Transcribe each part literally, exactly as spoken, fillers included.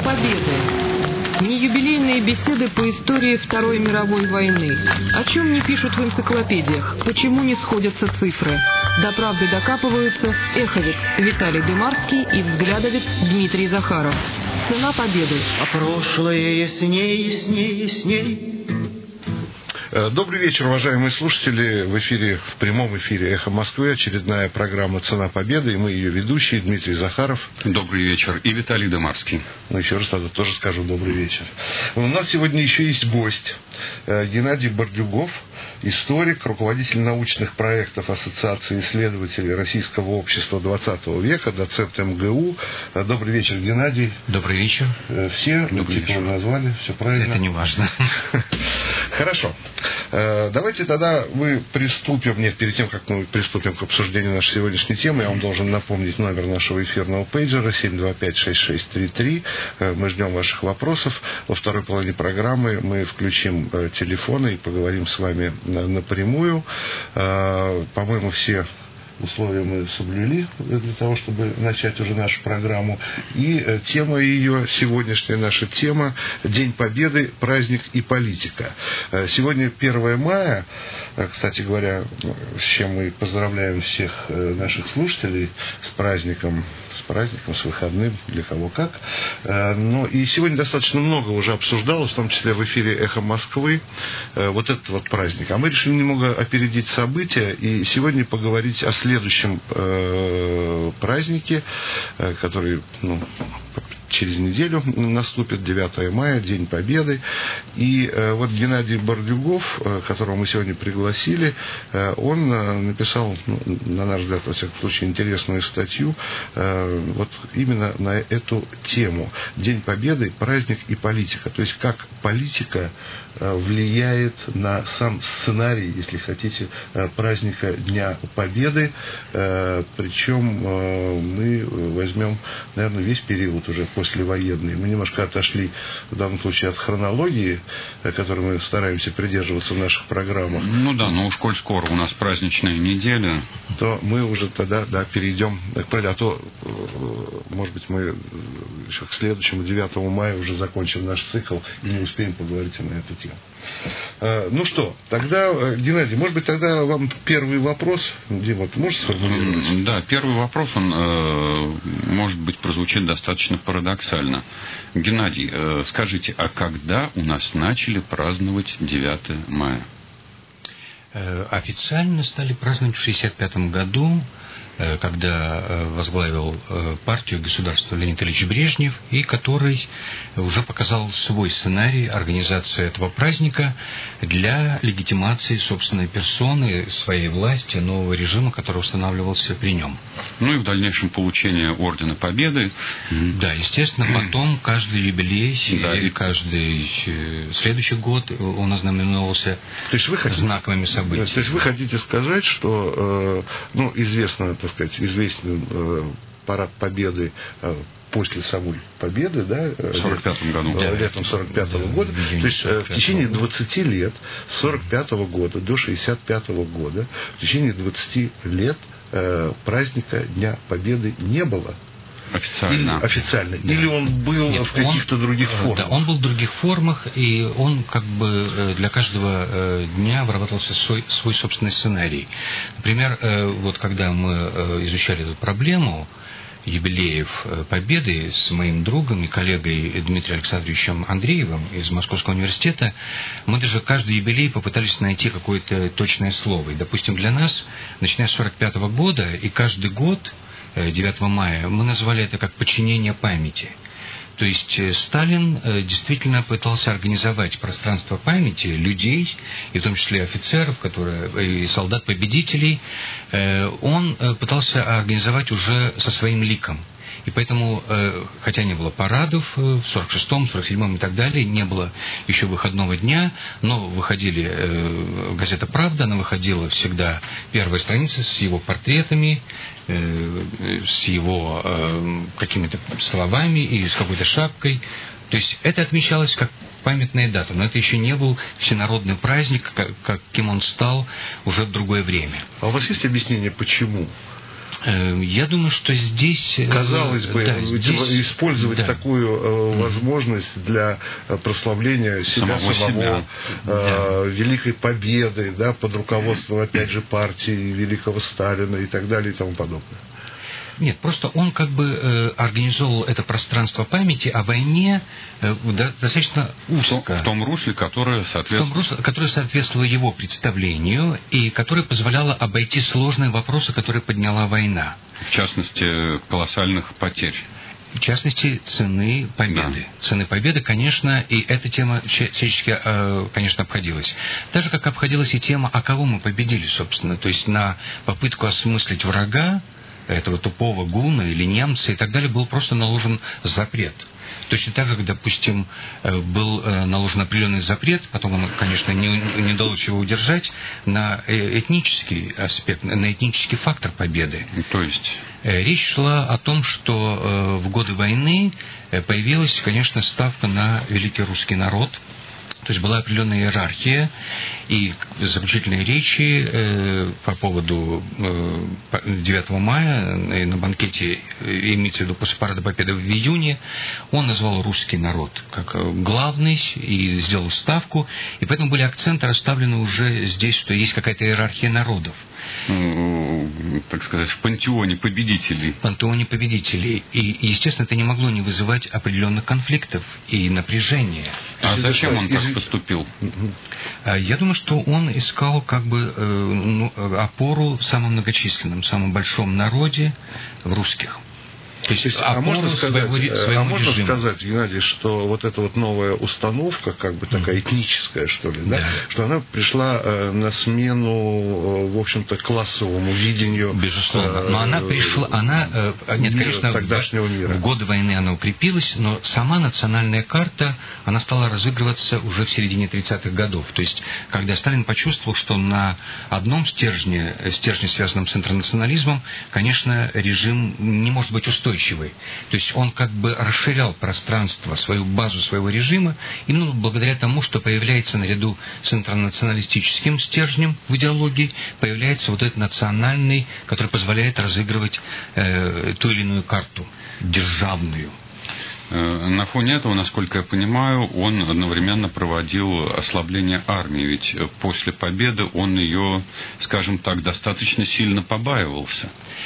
Победы. Неюбилейные беседы по истории Второй мировой войны. О чем не пишут в энциклопедиях, почему не сходятся цифры. До правды докапываются эховец Виталий Дымарский и взглядовец Дмитрий Захаров. Цена победы. А прошлое ясней, ясней, ясней. Добрый вечер, уважаемые слушатели. В эфире, в прямом эфире «Эхо Москвы» очередная программа «Цена победы», и мы ее ведущие, Дмитрий Захаров. Добрый вечер. И Виталий Дымарский. Ну, еще раз тогда тоже скажу добрый вечер. У нас сегодня еще есть гость. Геннадий Бордюгов, историк, руководитель научных проектов Ассоциации исследователей Российского общества двадцатого века, доцент эм гэ у. Добрый вечер, Геннадий. Добрый вечер. Все титулы назвали, все правильно. Это не важно. Хорошо. Давайте тогда мы приступим, нет, перед тем, как мы приступим к обсуждению нашей сегодняшней темы, я вам должен напомнить номер нашего эфирного пейджера семь два пять шесть шесть три три. Мы ждем ваших вопросов. Во второй половине программы мы включим телефоны и поговорим с вами напрямую. По-моему, все условия мы соблюли для того, чтобы начать уже нашу программу. И тема ее, сегодняшняя наша тема — День Победы, праздник и политика. Сегодня первое мая, кстати говоря, с чем мы поздравляем всех наших слушателей с праздником, с праздником, с выходным, для кого как. Но и сегодня достаточно много уже обсуждалось, в том числе в эфире «Эхо Москвы», вот этот вот праздник. А мы решили немного опередить события и сегодня поговорить о следующем э, празднике, э, который, ну, через неделю наступит, девятое мая, День Победы. И э, вот Геннадий Бордюгов, э, которого мы сегодня пригласили, э, он э, написал, ну, на наш взгляд, во всяком случае, интересную статью э, вот именно на эту тему. День Победы, праздник и политика. То есть, как политика э, влияет на сам сценарий, если хотите, э, праздника Дня Победы. Э, причем э, мы возьмем, наверное, весь период уже послевоенный. Мы немножко отошли в данном случае от хронологии, которой мы стараемся придерживаться в наших программах. Ну да, но уж коль скоро у нас праздничная неделя, то мы уже тогда, да, перейдем к празднику. А то, может быть, мы еще к следующему, девятому мая, уже закончим наш цикл и не успеем поговорить на эту тему. Ну что, тогда, Геннадий, может быть, тогда вам первый вопрос, Дима, ты можешь сформулировать? Да, первый вопрос, он, может быть, прозвучит достаточно парадоксально. Геннадий, скажите, а когда у нас начали праздновать девятое мая? Официально стали праздновать в шестьдесят пятом году, когда возглавил партию государства Леонид Ильич Брежнев, и который уже показал свой сценарий организации этого праздника для легитимации собственной персоны, своей власти, нового режима, который устанавливался при нем. Ну и в дальнейшем получение Ордена Победы. Да, естественно, потом каждый юбилей, да, и каждый следующий год он ознаменовался то есть вы хотите, знаковыми событиями. То есть вы хотите сказать, что, ну, известно, так сказать, известен э, парад Победы э, после самой Победы, да, в сорок пятом году, э, летом сорок пятого да, года, то есть э, в течение двадцати лет, с сорок пятого года до шестьдесят пятого года, в течение двадцати лет э, праздника Дня Победы не было. Официально. Или, официально. Да. Или он был Нет, в каких-то он, других формах? Да, он был в других формах, и он как бы для каждого дня вырабатывался свой, свой собственный сценарий. Например, вот когда мы изучали эту проблему юбилеев Победы с моим другом и коллегой Дмитрием Александровичем Андреевым из Московского университета, мы даже каждый юбилей попытались найти какое-то точное слово. И, допустим, для нас, начиная с сорок пятого года, и каждый год девятого мая, мы назвали это как подчинение памяти. То есть Сталин действительно пытался организовать пространство памяти людей, и в том числе офицеров, которые, и солдат-победителей, он пытался организовать уже со своим ликом. И поэтому, хотя не было парадов в сорок шестом, сорок седьмом и так далее, не было еще выходного дня, но выходили газета «Правда», она выходила всегда первая страница с его портретами, с его какими-то словами и с какой-то шапкой. То есть это отмечалось как памятная дата, но это еще не был всенародный праздник, каким он стал уже в другое время. А у вас есть объяснение, почему? Я думаю, что здесь... Казалось бы, да, здесь, использовать да. такую э, возможность для прославления себя самого, самого э, да. великой победы, да, под руководством, опять же, партии великого Сталина и так далее и тому подобное. Нет, просто он как бы э, организовал это пространство памяти о войне э, достаточно узко. В том русле, которое соответствовало... В том русле, которое соответствовало его представлению и которое позволяло обойти сложные вопросы, которые подняла война. В частности, колоссальных потерь. В частности, цены победы. Да. Цены победы, конечно, и эта тема всячески, конечно, обходилась. Так же, как обходилась и тема, а кого мы победили, собственно. То есть на попытку осмыслить врага, этого тупого гуна или немца и так далее, был просто наложен запрет. Точно так же, как, допустим, был наложен определенный запрет, потом он, конечно, не, не удалось его удержать, на этнический аспект, на этнический фактор победы. То есть? Речь шла о том, что в годы войны появилась, конечно, ставка на великий русский народ. То есть была определенная иерархия, и заключительные речи э, по поводу э, девятого мая э, на банкете, э, имеется в виду после парада Победы в июне, он назвал русский народ как главный и сделал ставку, и поэтому были акценты расставлены уже здесь, что есть какая-то иерархия народов. Ну, так сказать, в пантеоне победителей. В пантеоне победителей. И, естественно, это не могло не вызывать определенных конфликтов и напряжения. А зачем он так поступил? Я думаю, что он искал как бы ну, опору в самом многочисленном, самом большом народе, в русских. То есть, а можно, сказать, своего, своего а можно сказать, Геннадий, что вот эта вот новая установка, как бы такая этническая, что ли, да, да. что она пришла э, на смену, в общем-то, классовому видению. Безусловно. Э, но она пришла, она, э, нет, мира, конечно, тогдашнего в, мира. в годы войны она укрепилась, но сама национальная карта, она стала разыгрываться уже в середине тридцатых годов. То есть, когда Сталин почувствовал, что на одном стержне, стержне, связанном с интернационализмом, конечно, режим не может быть устойчивым. То есть он как бы расширял пространство, свою базу своего режима, именно благодаря тому, что появляется наряду с интернационалистическим стержнем в идеологии, появляется вот этот национальный, который позволяет разыгрывать э, ту или иную карту, державную. На фоне этого, насколько я понимаю, он одновременно проводил ослабление армии, ведь после победы он ее, скажем так, достаточно сильно побаивался.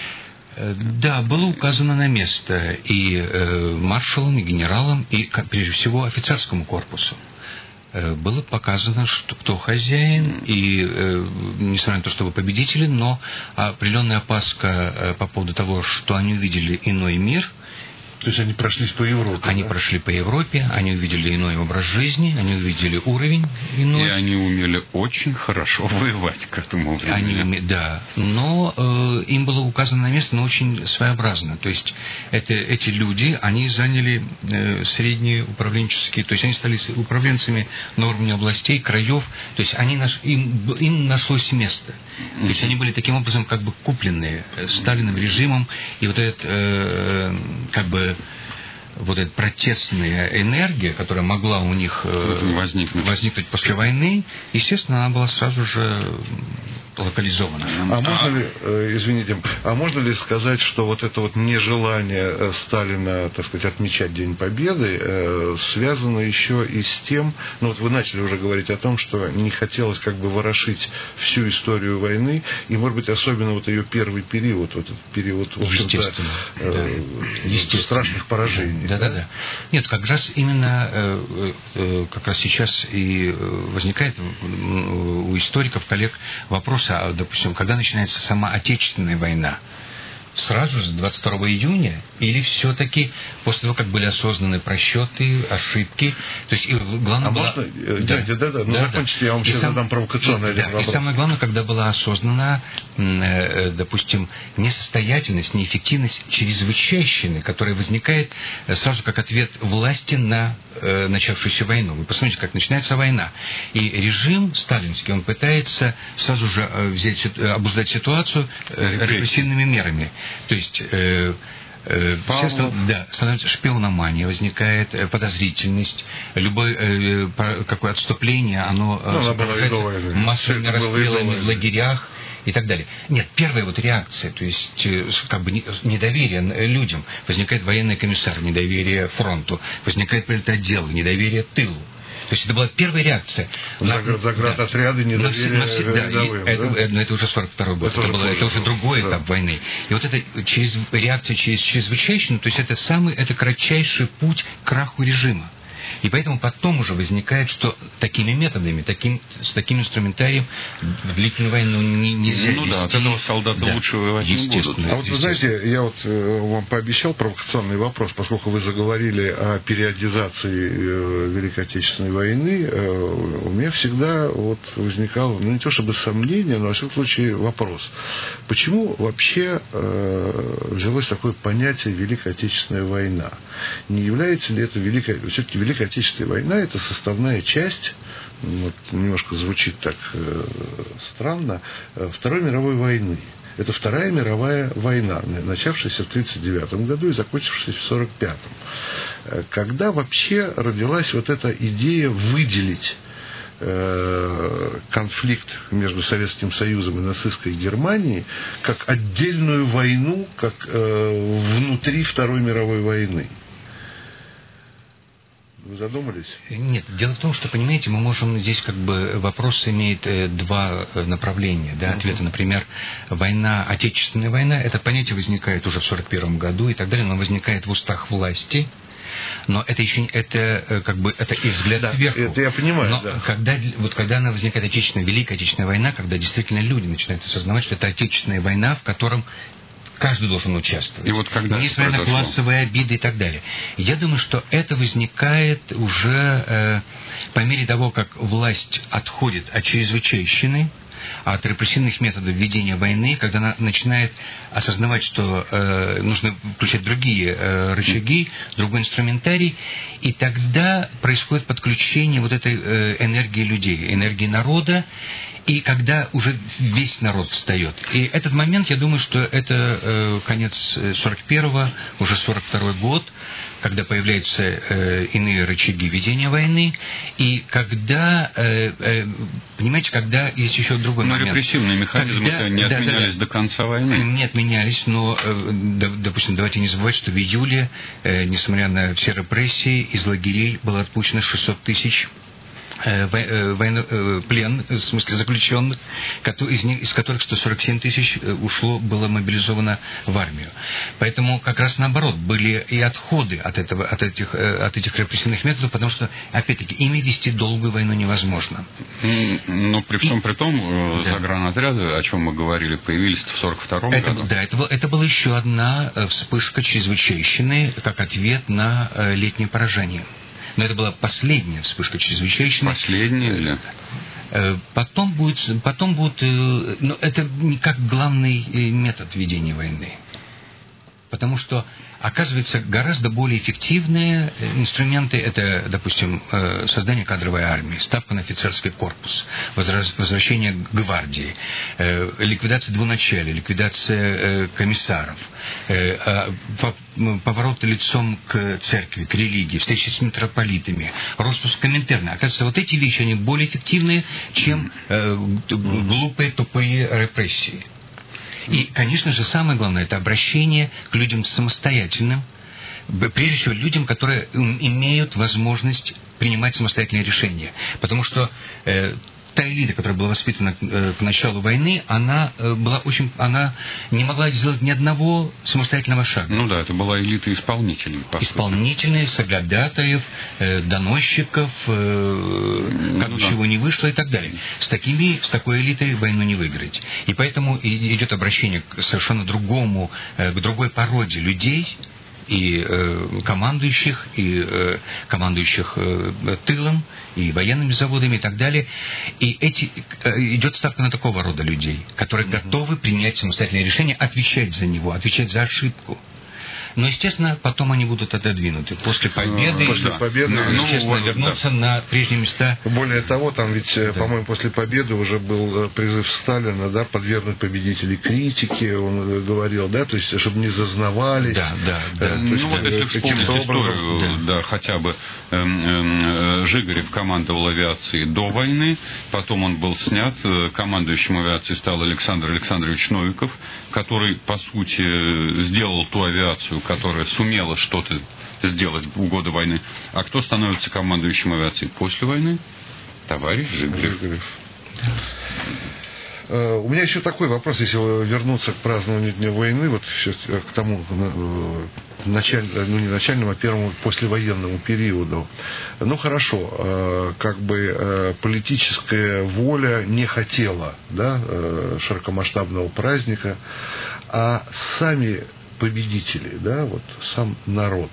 Да, было указано на место и э, маршалам, и генералам, и, прежде всего, офицерскому корпусу. Э, было показано, что кто хозяин, и, э, несмотря на то, что вы победители, но определенная опаска э, по поводу того, что они увидели иной мир. То есть они прошлись по Европе. Они да? прошли по Европе, они увидели иной образ жизни, они увидели уровень иной. И они умели очень хорошо воевать к этому времени. Они, да, но э, им было указано на место, но очень своеобразно. То есть это, эти люди, они заняли э, средние управленческие, то есть они стали управленцами на уровне областей, краев, то есть они наш, им, им нашлось место. То есть они были таким образом как бы купленные Сталиным режимом, и вот этот э, как бы вот эта протестная энергия, которая могла у них э, возникнуть. возникнуть после войны, естественно, она была сразу же локализована. А можно ли, извините, а можно ли сказать, что вот это вот нежелание Сталина, так сказать, отмечать День Победы, связано еще и с тем, ну вот вы начали уже говорить о том, что не хотелось как бы ворошить всю историю войны, и, может быть, особенно вот ее первый период, вот этот период, в общем-то, Естественно, э, да. Естественно. страшных поражений. Да, да, да. Нет, как раз именно э, э, как раз сейчас и возникает у историков, коллег вопрос, а, допустим, когда начинается сама Отечественная война? Сразу с двадцать второго июня? Или все-таки после того, как были осознаны просчеты, ошибки? То есть, и главное а было... можно... Да, да, да, да. Ну, да, закончите, да. Я вам и сейчас сам... задам провокационный да, вопрос. И самое главное, когда была осознана, допустим, несостоятельность, неэффективность чрезвычайщины, которая возникает сразу как ответ власти на начавшуюся войну. Вы посмотрите, как начинается война. И режим сталинский, он пытается сразу же взять, обуздать ситуацию репрессивными мерами. То есть... Э, э, да, становится шпиономания, возникает э, подозрительность, любое э, какое отступление, оно ну, сопровождается массовыми расстрелами в лагерях и так далее. Нет, первая вот реакция, то есть как бы недоверие людям, возникает военный комиссар, недоверие фронту, возникает политотдел, недоверие тылу. То есть это была первая реакция. Заградотряды, да. недоверие да, рядовым. Это, да? это, это уже сорок второй год. Это, это, было, это уже другой да. этап войны. И вот эта через, реакция через чрезвычайщину, то есть это самый, это кратчайший путь к краху режима. И поэтому потом уже возникает, что такими методами, таким, с таким инструментарием длительную войну не, нельзя ну, вести. Ну да, от этого солдаты да. лучше воевать не будут. А вот вы знаете, я вот э, вам пообещал провокационный вопрос, поскольку вы заговорили о периодизации э, Великой Отечественной войны, э, у меня всегда вот возникало, ну не то чтобы сомнение, но во всяком случае вопрос. Почему вообще э, взялось такое понятие Великая Отечественная война? Не является ли это Великая... Все-таки Великая Отечественная война – это составная часть, вот, немножко звучит так э, странно, Второй мировой войны. Это Вторая мировая война, начавшаяся в тридцать девятом году и закончившаяся в сорок пятом. Когда вообще родилась вот эта идея выделить э, конфликт между Советским Союзом и нацистской Германией как отдельную войну, как э, внутри Второй мировой войны? Вы задумались? Нет, дело в том, что, понимаете, мы можем здесь как бы вопрос имеет э, два направления, да, ответы. Например, война, Отечественная война, это понятие возникает уже в сорок первом году и так далее, но возникает в устах власти. Но это еще это как бы это их взгляд да, сверху. Это я понимаю. Но да. когда вот когда она возникает Отечественная, Великая Отечественная война, когда действительно люди начинают осознавать, что это Отечественная война, в котором каждый должен участвовать. И вот когда несмотря на классовые обиды и так далее. Я думаю, что это возникает уже э, по мере того, как власть отходит от чрезвычайщины, от репрессивных методов ведения войны, когда она начинает осознавать, что э, нужно включать другие э, рычаги, другой инструментарий, и тогда происходит подключение вот этой э, энергии людей, энергии народа, и когда уже весь народ встает. И этот момент, я думаю, что это э, конец сорок первого, уже сорок второй год, когда появляются э, иные рычаги ведения войны, и когда, э, э, понимаете, когда есть еще другой но момент. Но репрессивные механизмы когда, не да, отменялись да, до конца войны. Не отменялись, но, э, допустим, давайте не забывать, что в июле, э, несмотря на все репрессии, из лагерей было отпущено шестьсот тысяч военно, плен, в смысле заключенных, из, них, из которых сто сорок семь тысяч ушло, было мобилизовано в армию. Поэтому как раз наоборот, были и отходы от, этого, от, этих, от этих репрессивных методов, потому что, опять-таки, ими вести долгую войну невозможно. Но при всем при том, да. загранотряды, о чем мы говорили, появились в сорок втором это, году. Да, это, это была еще одна вспышка чрезвычайщины, как ответ на летнее поражение. Но это была последняя вспышка чрезвычайщины. Последняя или? Потом будет, потом будет, но это не как главный метод ведения войны. Потому что, оказывается, гораздо более эффективные инструменты – это, допустим, создание кадровой армии, ставка на офицерский корпус, возвращение к гвардии, ликвидация двуначалия, ликвидация комиссаров, поворот лицом к церкви, к религии, встречи с митрополитами, распуск Коминтерна. Оказывается, вот эти вещи, они более эффективные, чем глупые, тупые репрессии. И, конечно же, самое главное – это обращение к людям самостоятельным, прежде всего людям, которые имеют возможность принимать самостоятельные решения. Потому что э, та элита, которая была воспитана э, к началу войны, она э, была очень, она не могла сделать ни одного самостоятельного шага. Ну да, это была элита исполнителей. Исполнительные, соглядатаев, э, доносчиков, э, как ну, чего да. не вышло и так далее. С такими, с такой элитой войну не выиграть. И поэтому идет обращение к совершенно другому, э, к другой породе людей, и э, командующих, и э, командующих э, тылом, и военными заводами и так далее. И эти, э, идет ставка на такого рода людей, которые mm-hmm. готовы принять самостоятельное решение, отвечать за него, отвечать за ошибку. Но, естественно, потом они будут отодвинуты. После победы, после победы ну, естественно, ну, вернуться да. на прежние места. Более того, там ведь, да. по-моему, после победы уже был призыв Сталина, да, подвергнуть победителей критике, он говорил, да, то есть, чтобы не зазнавались. Да, да, да. Ну, есть, вот да, если вспомнить историю, да. да, хотя бы э, э, Жигарев командовал авиацией до войны, потом он был снят, командующим авиацией стал Александр Александрович Новиков, который, по сути, сделал ту авиацию, которая сумела что-то сделать в годы войны. А кто становится командующим авиацией после войны? Товарищ Жигарев. Жигарев. У меня еще такой вопрос, если вернуться к празднованию Дня войны, вот к тому начальному, ну не начальному, а первому послевоенному периоду. Ну хорошо, как бы политическая воля не хотела, да, широкомасштабного праздника, а сами победители, да, вот сам народ,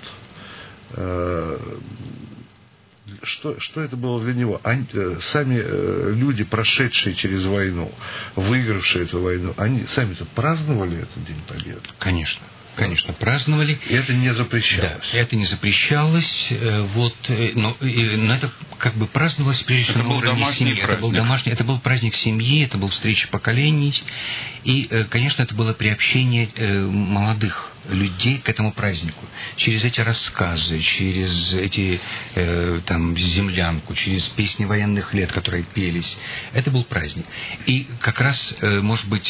Что, что это было для него? Они, сами люди, прошедшие через войну, выигравшие эту войну, они сами-то праздновали этот День Победы? Конечно. Конечно, праздновали. И это не запрещалось. Да, это не запрещалось. Вот, но, но это как бы праздновалось прежде всего на уровне семьи. Это был домашний, это был праздник семьи, это был встреча поколений. И, конечно, это было приобщение молодых людей к этому празднику. Через эти рассказы, через эти там землянку, через песни военных лет, которые пелись. Это был праздник. И как раз, может быть,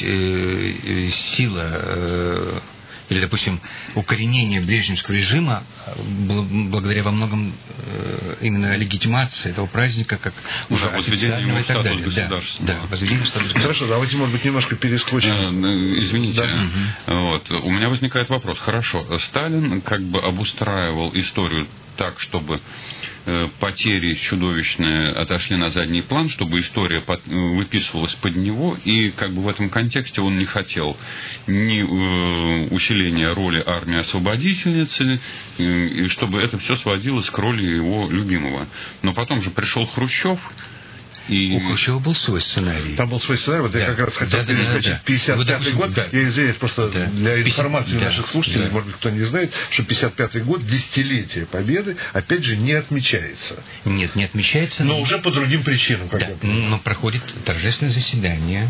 сила или, допустим, укоренение брежневского режима благодаря во многом именно легитимации этого праздника как уже да, официального и так далее. Да, да, возведение в статус государства. Хорошо, давайте, может быть, немножко перескочим. Извините, да. вот, у меня возникает вопрос. Хорошо, Сталин как бы обустраивал историю так, чтобы потери чудовищные отошли на задний план, чтобы история под, выписывалась под него, и как бы в этом контексте он не хотел ни э, усиления роли армии освободительницы, э, и чтобы это все сводилось к роли его любимого. Но потом же пришел Хрущев. И... У Хрущева был свой сценарий. Там был свой сценарий, вот да. я как раз хотел да, перескочить. Да, да, да. пятьдесят пятый год, да. я извиняюсь просто да. для информации да. наших слушателей, да. может быть, кто не знает, что пятьдесят пятый год, десятилетие Победы, опять же, не отмечается. Нет, не отмечается. Но, но... уже по другим причинам. Как да. Но проходит торжественное заседание,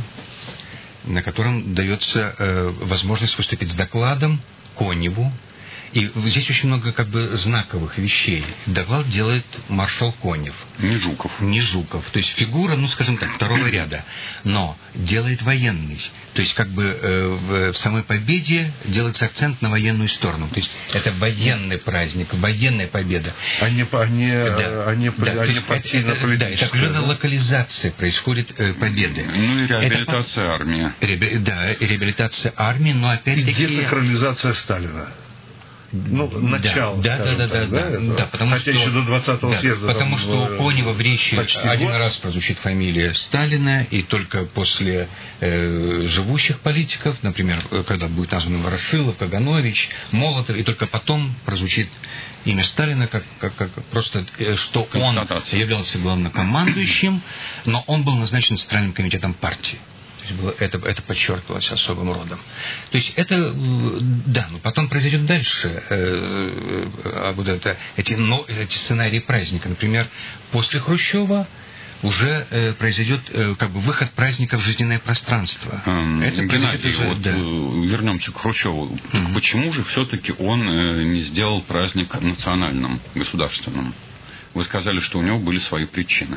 на котором дается э, возможность выступить с докладом Коневу. И здесь очень много как бы знаковых вещей. Доклад делает маршал Конев. Не Жуков. Не Жуков. То есть фигура, ну, скажем так, второго ряда. Но делает военный. То есть как бы э, в, в самой победе делается акцент на военную сторону. То есть это военный праздник, военная победа. А не, а не, да. а не, да, а не партийно-политическая. Да, это определенная да? локализация происходит э, победы. Ну и реабилитация это, армии. Реаби, да, реабилитация армии, но опять-таки... И десакрализация Сталина. Ну, начало. Да, да, да, да, да, да, да, потому хотя что, еще до двадцатого да, съезда. Потому там, что у Конева в речи один год. раз прозвучит фамилия Сталина, и только после э, живущих политиков, например, когда будет назван Ворошилов, Каганович, Молотов, и только потом прозвучит имя Сталина, как, как, как просто, что он являлся главнокомандующим, но он был назначен Центральным комитетом партии. Это, это подчеркивалось особым родом. То есть это, да, но потом произойдет дальше э, э, вот это, эти, но, эти сценарии праздника. Например, после Хрущева уже э, произойдет э, как бы выход праздника в жизненное пространство. Эм, это Геннадий, уже, вот, да. вернемся к Хрущеву. Mm-hmm. Почему же все-таки он э, не сделал праздник национальным, государственным? Вы сказали, что у него были свои причины.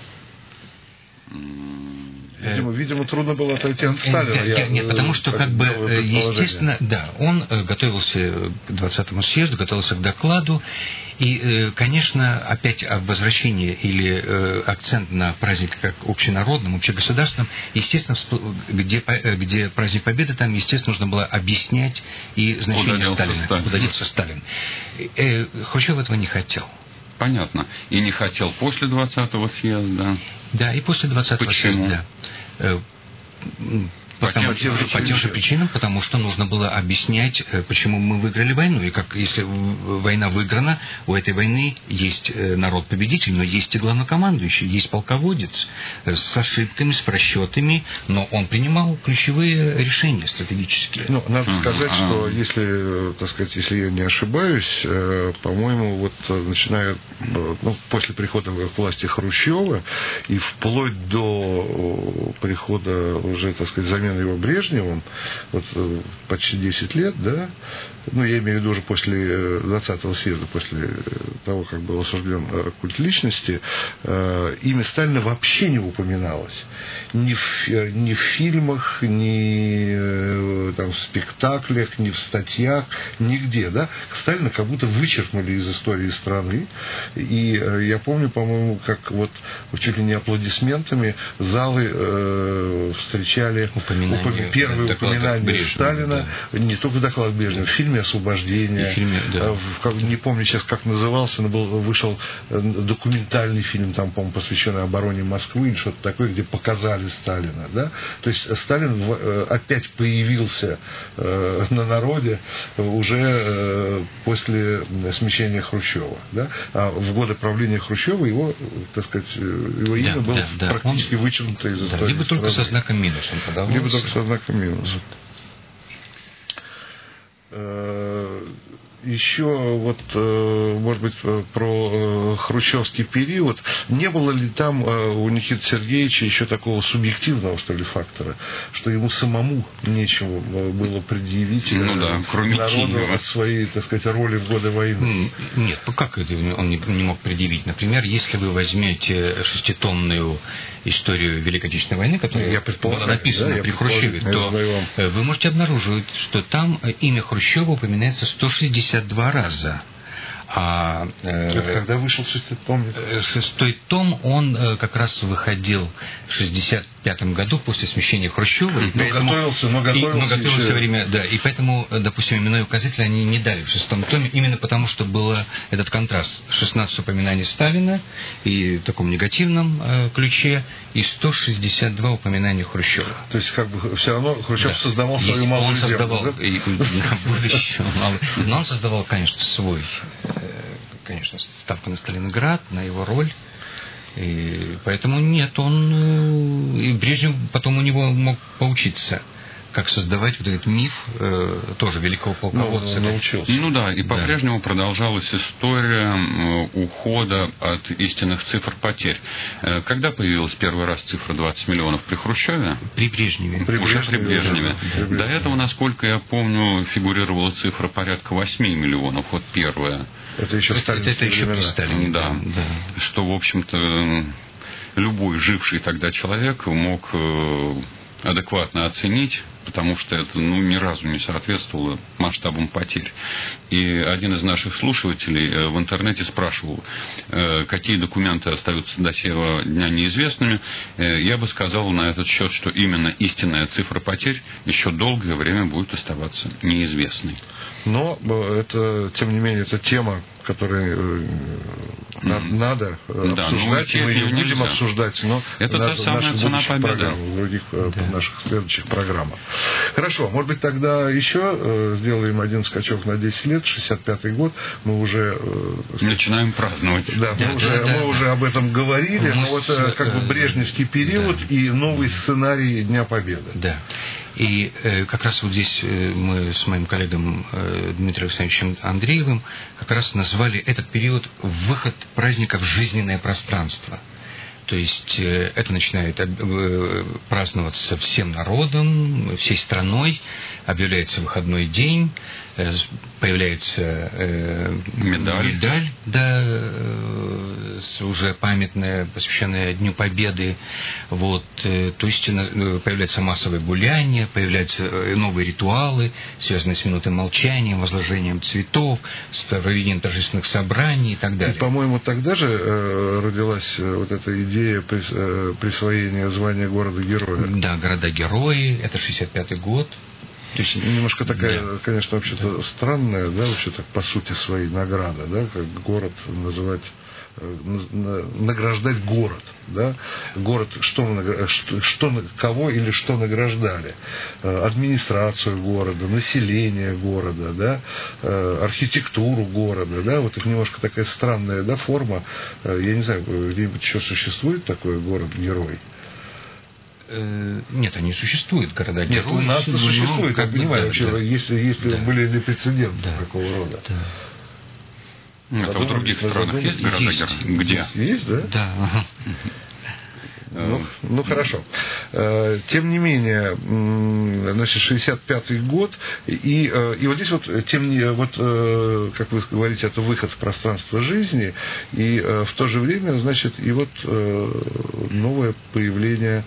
Видимо, видимо, трудно было отойти от Сталина. Нет, я, нет, потому что, как бы, естественно, да, он готовился к двадцатому съезду, готовился к докладу, и, конечно, опять возвращение или акцент на праздник как общенародном, общегосударственном, естественно, где, где праздник Победы, там, естественно, нужно было объяснять и значение Сталина, Сталин. Куда делся Сталин. Хрущев этого не хотел. Понятно. И не хотел после двадцатого съезда. Да, и после двадцатого съезда. По, тем, по, тем же, по тем же причинам, потому что нужно было объяснять, почему мы выиграли войну. И как если война выиграна, у этой войны есть народ-победитель, но есть и главнокомандующий, есть полководец с ошибками, с просчетами, но он принимал ключевые решения стратегические. Ну, надо сказать, что если, так сказать, если я не ошибаюсь, по-моему, вот начиная, ну, после прихода к власти Хрущева и вплоть до прихода уже, так сказать, замены его Брежневым, вот почти десять лет, да, ну, я имею в виду уже после двадцатого съезда, после того, как был осужден культ личности, имя Сталина вообще не упоминалось. Ни в, ни в фильмах, ни там, в спектаклях, ни в статьях, нигде, да. Сталина как будто вычеркнули из истории страны. И я помню, по-моему, как вот чуть ли не аплодисментами залы э, встречали упоминание, первые упоминания Брежнева, Сталина, да. Не только доклад Брежнева, в фильме «Освобождение», фильме, да. в, как, не помню сейчас, как назывался, но был, вышел документальный фильм, там, по-моему, посвященный обороне Москвы или что-то такое, где показали Сталина, да. То есть Сталин в, опять появился э, на народе уже э, после смещения Хрущева, да. А в годы правления Хрущева его, так сказать, его имя да, было да, да. практически он, вычеркнуто из истории. Да, либо только со знаком минус он подавался. Либо только со знаком минус. Еще вот, может быть, про хрущевский период. Не было ли там у Никиты Сергеевича еще такого субъективного, что ли, фактора, что ему самому нечего было предъявить ну, да, кроме народу Киева. От своей, так сказать, роли в годы войны? Нет, ну как это он не мог предъявить? Например, если вы возьмете шеститомную историю Великой Отечественной войны, которая Я была написана да, при Хрущеве, то вы можете обнаружить, что там имя Хрущева упоминается сто шестьдесят два раза. А, Это э, когда вышел шестой том? Шестой том, он э, как раз выходил в шестьдесят пятом году после смещения Хрущева. Но поэтому, готовился, но готовился, и, но готовился еще... время, да, и поэтому, допустим, именной указатель они не дали в шестом томе, именно потому, что был этот контраст. шестнадцать упоминаний Сталина и в таком негативном э, ключе, и сто шестьдесят два упоминания Хрущева. То есть, как бы, все равно Хрущев да. создавал свою Есть, малую Он создавал, дело, да? и, на будущее, но он создавал, конечно, свой... конечно, ставка на Сталинград, на его роль. И поэтому нет, он... И Брежнев потом у него мог поучиться, как создавать вот этот миф э, тоже великого полководца. Ну, научился. Ну да, и по-прежнему да. продолжалась история ухода от истинных цифр потерь. Когда появилась первый раз цифра двадцать миллионов? При Хрущеве? При Брежневе. При Уже Брежневе. При Брежневе. Да. До этого, насколько я помню, фигурировала цифра порядка восьми миллионов. Вот первая. Это еще Сталин. Это, это еще при Сталине. Да. да. Что, в общем-то, любой живший тогда человек мог адекватно оценить, потому что это ну, ни разу не соответствовало масштабам потерь. И один из наших слушателей в интернете спрашивал, какие документы остаются до сего дня неизвестными. Я бы сказал на этот счет, что именно истинная цифра потерь еще долгое время будет оставаться неизвестной. Но это, тем не менее, это тема, которую mm-hmm. надо да, обсуждать, и мы ее будем нельзя. обсуждать, но это на та самая наших цена будущих победы. программах, в других да. наших следующих программах. Хорошо, может быть, тогда еще сделаем один скачок на десять лет, шестьдесят пятый год, мы уже... Начинаем праздновать. Да, мы, да, уже, да, мы да. уже об этом говорили, мы но вот с... как бы брежневский период да. и новый сценарий Дня Победы. Да. И э, как раз вот здесь э, мы с моим коллегом э, Дмитрием Александровичем Андреевым как раз назвали этот период «Выход праздника в жизненное пространство». То есть э, это начинает э, праздноваться всем народом, всей страной, объявляется выходной день, э, появляется э, медаль, медаль да, э, уже памятная, посвященная Дню Победы. Вот, э, то есть э, появляется массовое гуляние, появляются э, новые ритуалы, связанные с минутой молчания, возложением цветов, с проведением торжественных собраний и так далее. И, по-моему, тогда же э, родилась э, вот эта идея присвоения звания города-героя. Да, города-герои, это шестьдесят пятый год. То есть, немножко такая, да. конечно, вообще-то да. странная, да, вообще-то по сути своей награда, да, как город называть, награждать город, да, город, что, что, что, кого или что награждали, администрацию города, население города, да, архитектуру города, да, вот это немножко такая странная, да, форма, я не знаю, где-нибудь еще существует такой город-герой? Нет, они существуют, города-герои. Нет, у нас-то ну, существует, как я понимаю, да, вообще, да. если, если да. были ли прецеденты да. такого рода. Да. Нет, а в других странах есть города-герои? Где? Есть, да? Да. Ну, ну хорошо. Тем не менее, значит, шестьдесят пятый год, и, и вот здесь вот, тем не, вот, как вы говорите, это выход в пространство жизни, и в то же время, значит, и вот новое появление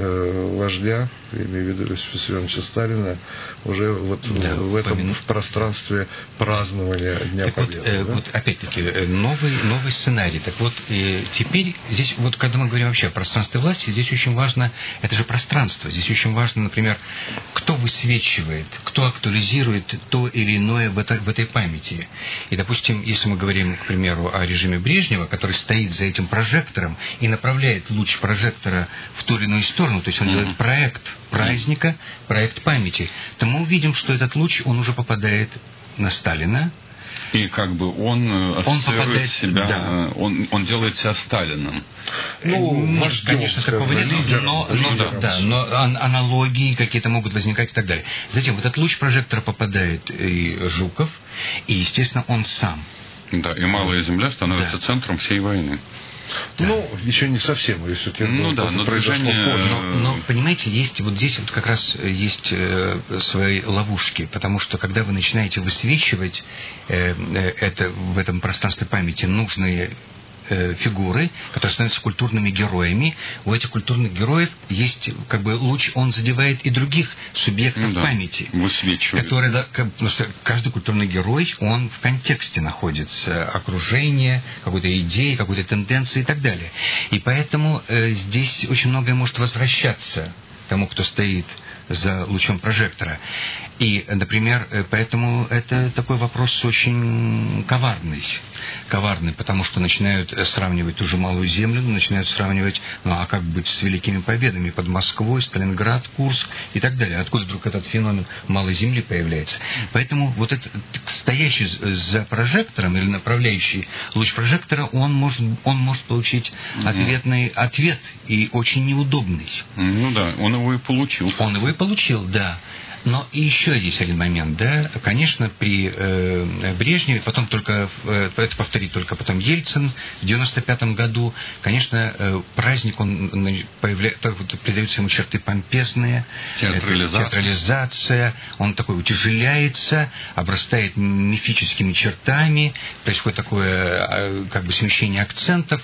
вождя, я имею в виду Иосифа Виссарионовича Сталина, уже вот да, в этом помянуть. В пространстве празднования Дня так Победы. Вот, э, да? вот опять-таки, новый, новый сценарий. Так вот, э, теперь здесь, вот когда мы говорим вообще о пространстве власти, здесь очень важно, это же пространство, здесь очень важно, например, кто высвечивает, кто актуализирует то или иное в, это, в этой памяти. И, допустим, если мы говорим, к примеру, о режиме Брежнева, который стоит за этим прожектором и направляет луч прожектора в ту или иную сторону, то есть он mm-hmm. делает проект праздника, проект памяти, то мы увидим, что этот луч, он уже попадает на Сталина. И как бы он ассоциирует попадает, себя, да. он, он делает себя Сталином. Ну, может, конечно, такого нет, но, но, да, да, но аналогии какие-то могут возникать и так далее. Затем в этот луч прожектора попадает и Жуков, и, естественно, он сам. Да, и Малая Земля становится да. центром всей войны. Да. Ну, еще не совсем, если это ну, да, но движение... но, но, понимаете, есть, вот здесь вот как раз есть э, свои ловушки, потому что когда вы начинаете высвечивать э, это, в этом пространстве памяти нужные э, фигуры, которые становятся культурными героями, у этих культурных героев есть, как бы, луч, он задевает и других субъектов ну, да, памяти. Высвечивает. Которые, да, как, потому что каждый культурный герой, он в контексте находится, окружение, какой-то идеи, какой-то тенденции и так далее. И поэтому э, здесь очень многое может возвращаться тому, кто стоит за лучом прожектора. И, например, поэтому это такой вопрос очень коварный. Коварный, потому что начинают сравнивать ту же Малую Землю, начинают сравнивать, ну а как быть с великими победами под Москвой, Сталинград, Курск и так далее. Откуда вдруг этот феномен Малой Земли появляется? Поэтому вот этот стоящий за прожектором или направляющий луч прожектора, он может, он может получить ответный ответ, и очень неудобный. Ну да, он его и получил. Он его и получил, да. Но и еще есть один момент, да, конечно, при э, Брежневе, потом только, э, это повторит только потом Ельцин в девяносто пятом году, конечно, э, праздник, он появляется, придаются ему черты помпезные, театрализация. театрализация, он такой утяжеляется, обрастает мифическими чертами, происходит такое, как бы, смещение акцентов,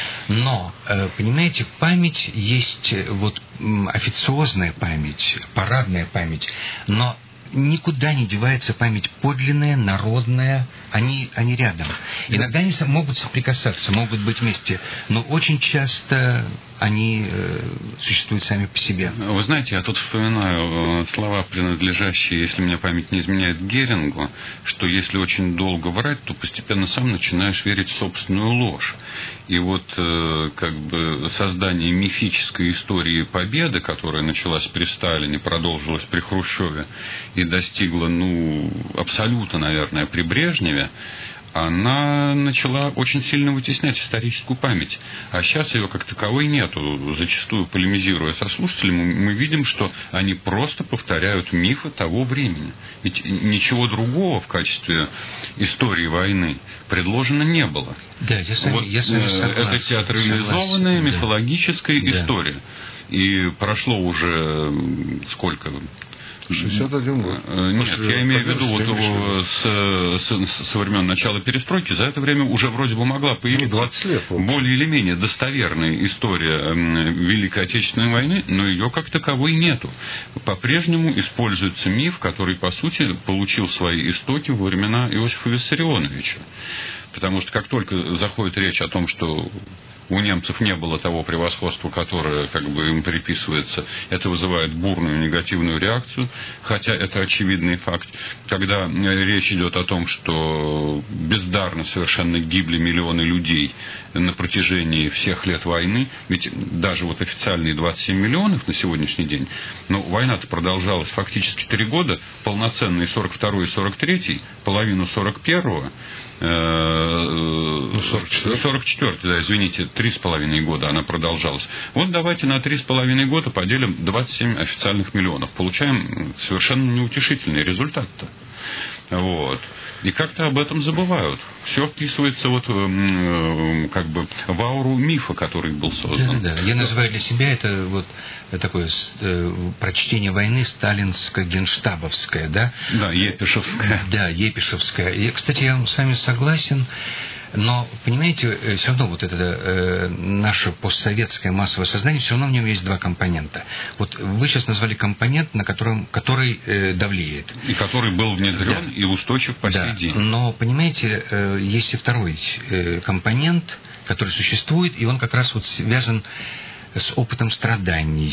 но, э, понимаете, память есть вот официозная память, парадная память, но никуда не девается память подлинная, народная, они, они рядом. Иногда они могут соприкасаться, могут быть вместе, но очень часто они э, существуют сами по себе. Вы знаете, я тут вспоминаю слова, принадлежащие, если меня память не изменяет, Герингу, что если очень долго врать, то постепенно сам начинаешь верить в собственную ложь. И вот э, как бы создание мифической истории победы, которая началась при Сталине, продолжилась при Хрущеве и достигла, ну, абсолюта, наверное, при Брежневе, она начала очень сильно вытеснять историческую память. А сейчас ее как таковой нету. Зачастую, полемизируя со слушателями, мы видим, что они просто повторяют мифы того времени. Ведь ничего другого в качестве истории войны предложено не было. Да, я с вами, вот, я с вами согласен. Это театрализованная согласен. мифологическая да. история. И прошло уже сколько... шестьдесят один год. Нет, я имею в виду вот с, с, со времен начала перестройки, за это время уже вроде бы могла появиться двадцать лет, более или менее достоверная история Великой Отечественной войны, но ее как таковой нету. По-прежнему используется миф, который, по сути, получил свои истоки во времена Иосифа Виссарионовича. Потому что как только заходит речь о том, что у немцев не было того превосходства, которое как бы им приписывается. Это вызывает бурную негативную реакцию, хотя это очевидный факт. Когда речь идет о том, что бездарно совершенно гибли миллионы людей на протяжении всех лет войны, ведь даже вот официальные двадцать семь миллионов на сегодняшний день, но война-то продолжалась фактически три года, полноценные сорок второй и сорок третий, половину сорок первого, сорок четвёртый, да, извините, три с половиной года она продолжалась. Вот давайте на три с половиной года поделим двадцать семь официальных миллионов. Получаем совершенно неутешительный результат-то. Вот. И как-то об этом забывают. Все вписывается вот как бы в ауру мифа, который был создан. Да, да. Я называю для себя это вот такое прочтение войны сталинско-генштабовское, да? Да, епишевское. Да, епишевское. И, кстати, я с вами согласен. Но, понимаете, все равно вот это э, наше постсоветское массовое сознание, все равно в нем есть два компонента. Вот вы сейчас назвали компонент, на котором, который э, давлеет. И который был внедрен, да, и устойчив по да. сей день. Но, понимаете, э, есть и второй э, компонент, который существует, и он как раз вот связан с опытом страданий,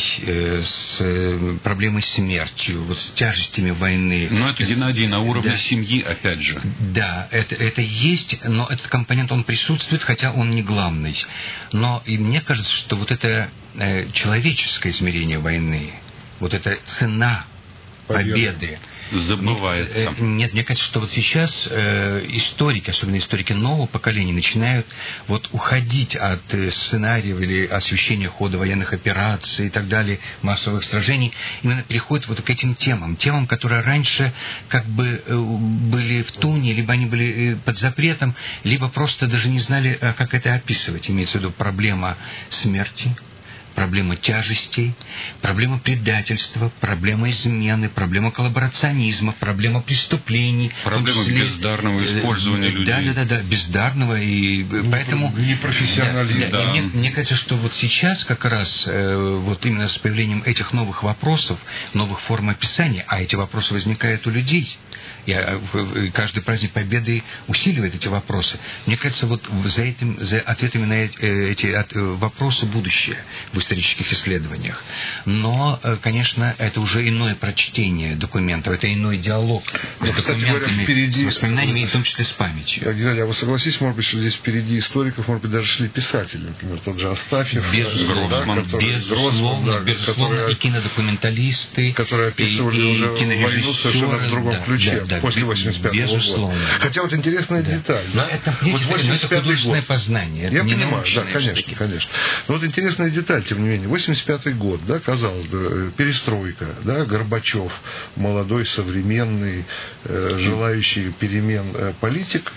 с проблемой смертью, вот с тяжестями войны. Но это, Геннадий, на уровне, да, семьи, опять же. Да, это, это есть, но этот компонент, он присутствует, хотя он не главный. Но и мне кажется, что вот это э, человеческое измерение войны, вот эта цена победы, победы забывается. Нет, мне кажется, что вот сейчас э, историки, особенно историки нового поколения, начинают вот уходить от э, сценариев или освещения хода военных операций и так далее, массовых сражений, именно переходят вот к этим темам, темам, которые раньше как бы э, были в туне, либо они были э, под запретом, либо просто даже не знали, э, как это описывать. Имеется в виду проблема смерти, проблема тяжестей, проблема предательства, проблема измены, проблема коллаборационизма, проблема преступлений. Проблема числе, бездарного использования да, людей. Да, да, да, да, бездарного. И ну, поэтому... Непрофессионализм. Да, да. Мне, мне кажется, что вот сейчас как раз э, вот именно с появлением этих новых вопросов, новых форм описания, а эти вопросы возникают у людей, Я, каждый праздник Победы усиливает эти вопросы. Мне кажется, вот за, этим, за ответами на эти вопросы будущее в исторических исследованиях. Но, конечно, это уже иное прочтение документов, это иной диалог Но, с кстати документами, говоря, впереди... с воспоминаниями, в том числе с памятью. Геннадий, а вы согласитесь, может быть, что здесь впереди историков, может быть, даже шли писатели, например, тот же Астафьев, безусловно, да, который, безусловно, да, безусловно которые, и кинодокументалисты, которые описывали и, уже и войну совершенно в другом да, ключе, да, да, после восемьдесят пятого года. Хотя вот интересная да. деталь. Но да? это, вот это художественное познание. Это Я не понимаю, да, конечно, конечно. Но вот интересная деталь, тем не менее, восемьдесят пятый год, да, казалось бы, перестройка, да, Горбачев, молодой, современный, э, желающий перемен э, политик,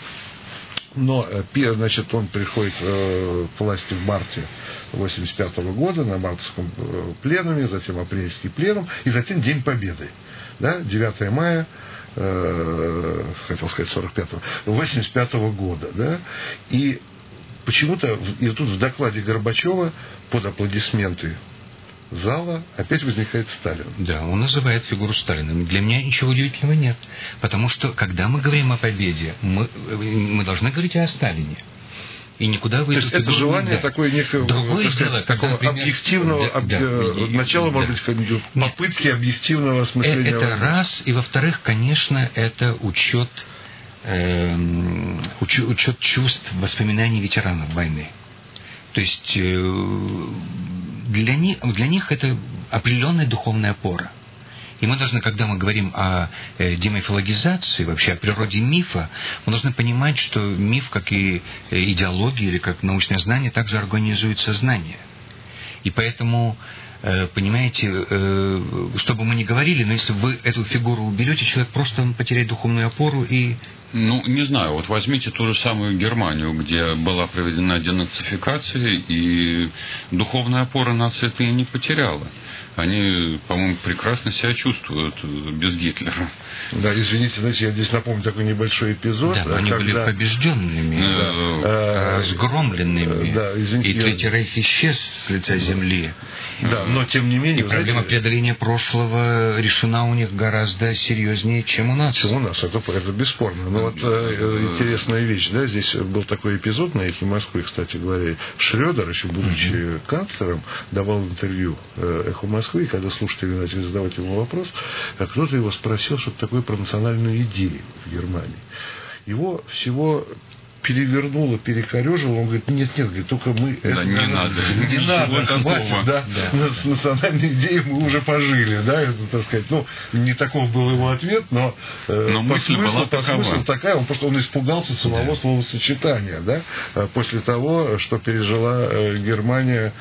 но, э, значит, он приходит э, к власти в марте восемьдесят пятого года на мартовском э, пленуме, затем апрельский пленум, и затем День Победы, да, девятого мая, э, хотел сказать сорок пятого, восемьдесят пятого года, да, и почему-то и тут в докладе Горбачева под аплодисменты зала опять возникает Сталин. Да, он называет фигуру Сталина. Для меня ничего удивительного нет. Потому что, когда мы говорим о победе, мы, мы должны говорить о Сталине. И никуда вы... То есть это желание да. такое некое... Другое сказать, дело, такого например, объективного... Да, об... да, начало, да. может быть, попытки Нет. объективного осмысления. Это войны. Раз. И во-вторых, конечно, это учет, э, учет, учет чувств, воспоминаний ветеранов войны. То есть э, для них, для них это определенная духовная опора. И мы должны, когда мы говорим о э, демифологизации, вообще о природе мифа, мы должны понимать, что миф, как и идеология или как научное знание, также организует сознание. И поэтому, э, понимаете, э, что бы мы ни говорили, но если вы эту фигуру уберете, человек просто потеряет духовную опору и... Ну, не знаю, вот возьмите ту же самую Германию, где была проведена денацификация, и духовная опора нации это и не потеряла. Они, по-моему, прекрасно себя чувствуют без Гитлера. Да, извините, знаете, я здесь напомню такой небольшой эпизод. Да, но они когда... были побежденными. Да. разгромленными. Да, извините, и Третий Рейх исчез с лица земли. Да, но тем не менее... И проблема знаете, преодоления прошлого решена у них гораздо серьезнее, чем у нас. Чем у нас, это, это бесспорно. Но вот э, интересная вещь, да, здесь был такой эпизод на «Эхе Москвы», кстати говоря. Шрёдер, еще будучи mm-hmm. канцлером, давал интервью э, «Эху Москвы», и когда слушатели начали задавать ему вопрос, кто-то его спросил, что такое про национальную идею в Германии. Его всего перевернуло, перекорежило, он говорит, нет, нет, говорит, только мы... Да, это, не это, надо. Не надо, хватит, да, да. с национальной идеей мы уже пожили, да, это, так сказать, ну, не таков был его ответ, но, но по мысль смыслу, была по смыслу такая, он просто он испугался самого да. словосочетания, да, после того, что пережила Германия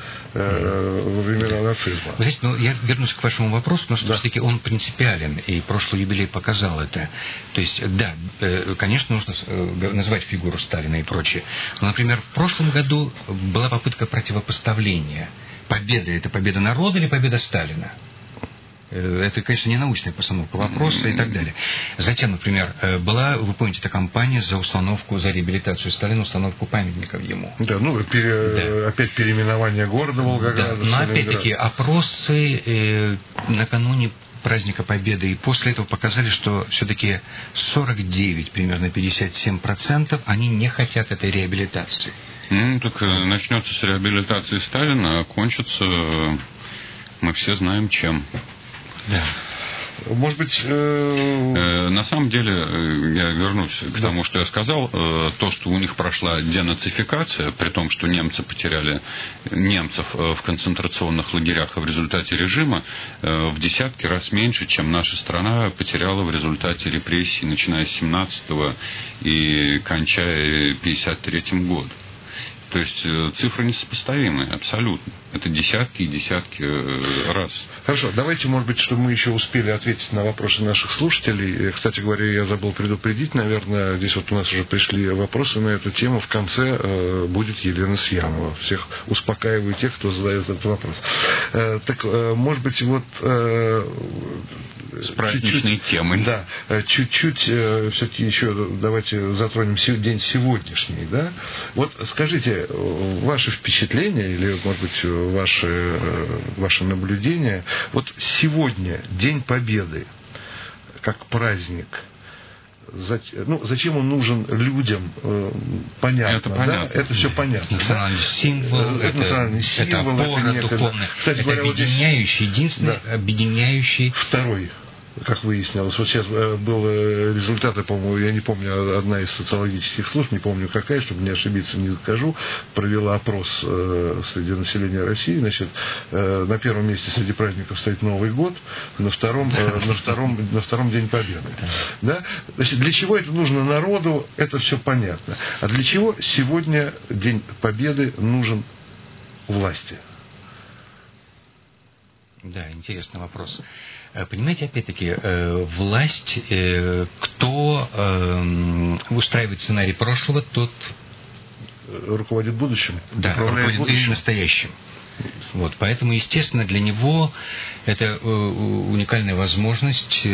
во времена нацизма. Вы знаете, ну, я вернусь к вашему вопросу, потому что да. все-таки он принципиален, и прошлый юбилей показал это. То есть, да, конечно, нужно назвать фигуру Сталина и прочее. Но, например, в прошлом году была попытка противопоставления. Победа – это победа народа или победа Сталина? Это, конечно, не научная постановка вопроса и так далее. Затем, например, была, вы помните, эта кампания за установку, за реабилитацию Сталина, установку памятников ему. Да, ну, пере, да. опять переименование города Волгограда. Да. Но, опять-таки, опросы э, накануне праздника Победы и после этого показали, что все-таки сорок девять, примерно пятьдесят семь процентов, они не хотят этой реабилитации. Ну, так начнется с реабилитации Сталина, а кончится, мы все знаем, чем. Да. Может быть... Э... На самом деле, я вернусь к да. тому, что я сказал. То, что у них прошла денацификация, при том, что немцы потеряли немцев в концентрационных лагерях в результате режима, в десятки раз меньше, чем наша страна потеряла в результате репрессий, начиная с семнадцатого и кончая пятьдесят третьим годом. То есть цифры несопоставимые, абсолютно. Это десятки и десятки раз. Хорошо, давайте, может быть, чтобы мы еще успели ответить на вопросы наших слушателей. Кстати говоря, я забыл предупредить, наверное, здесь вот у нас уже пришли вопросы на эту тему. В конце э, будет Елена Сьянова. Всех успокаиваю тех, кто задает этот вопрос. Э, так, э, может быть, вот... Э, С праздничной темой. Да, чуть-чуть э, все-таки еще давайте затронем день сегодняшний, да? Вот скажите, ваши впечатления или, может быть, ваши, ваши наблюдения. Вот сегодня, День Победы, как праздник, ну, зачем он нужен людям, понятно, это понятно. Да? Это все понятно. Национальный да? символ, это, национальный символ, это опора это духовная. Кстати это говоря, объединяющий, вот здесь, единственный да. объединяющий... Второй. Как выяснилось, вот сейчас был результаты, по-моему, я не помню, одна из социологических служб, не помню какая, чтобы не ошибиться, не скажу, провела опрос среди населения России. Значит, на первом месте среди праздников стоит Новый год, на втором, на втором, на втором День Победы. Да? Значит, для чего это нужно народу, это все понятно. А для чего сегодня День Победы нужен власти? Да, интересный вопрос. Понимаете, опять-таки, власть, кто устраивает сценарий прошлого, тот... руководит будущим. Да, руководит будущим. настоящим. Вот, поэтому, естественно, для него это уникальная возможность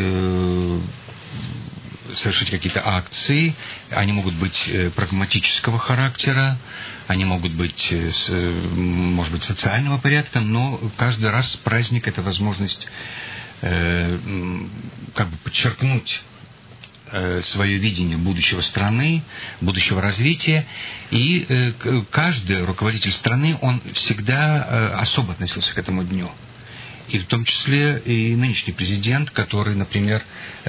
совершить какие-то акции. Они могут быть прагматического характера, они могут быть, может быть, социального порядка, но каждый раз праздник — это возможность как бы подчеркнуть свое видение будущего страны, будущего развития. И каждый руководитель страны, он всегда особо относился к этому дню. И в том числе и нынешний президент, который, например,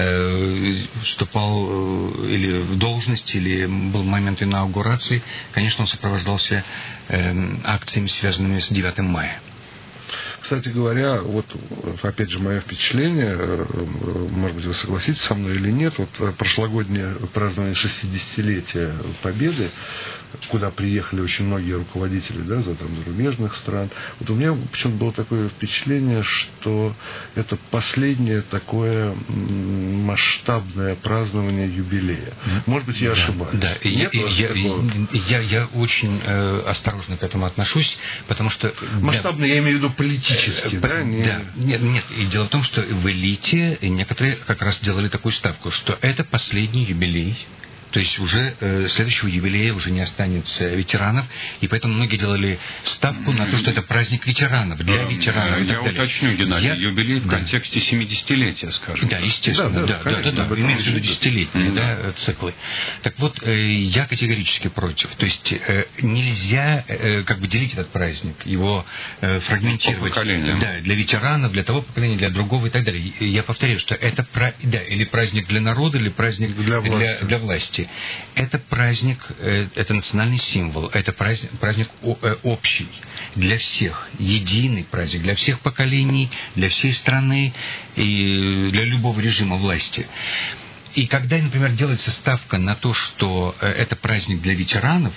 вступал или в должность, или был момент инаугурации, конечно, он сопровождался акциями, связанными с девятым мая. Кстати говоря, вот опять же мое впечатление, может быть, вы согласитесь со мной или нет, вот прошлогоднее празднование шестидесятилетия Победы, куда приехали очень многие руководители, да, за там, зарубежных стран. Вот у меня почему-то было такое впечатление, что это последнее такое масштабное празднование юбилея. Может быть, я да, ошибаюсь. Да, Нет, я, я, я, я очень э, осторожно к этому отношусь, потому что... Масштабно, да, я имею в виду политически, э, да? Не... Да, нет, нет, и дело в том, что в элите некоторые как раз делали такую ставку, что это последний юбилей То есть уже э, следующего юбилея уже не останется ветеранов, и поэтому многие делали ставку на то, что это праздник ветеранов, для ветеранов и так Я далее. уточню, Геннадий, Я... юбилей в да. контексте семидесятилетия, скажем. Да, естественно, да, да, да, да, да, да. Имеется в виду десятилетние, да, да, циклы. Так вот, э, я категорически против. То есть э, нельзя э, как бы делить этот праздник, его э, фрагментировать. По поколениям. Да, для ветеранов, для того поколения, для другого и так далее. Я повторяю, что это про... да, или праздник для народа, или праздник для власти. Для, для власти. Это праздник, это национальный символ, это праздник, праздник общий для всех, единый праздник для всех поколений, для всей страны и для любого режима власти. И когда, например, делается ставка на то, что это праздник для ветеранов,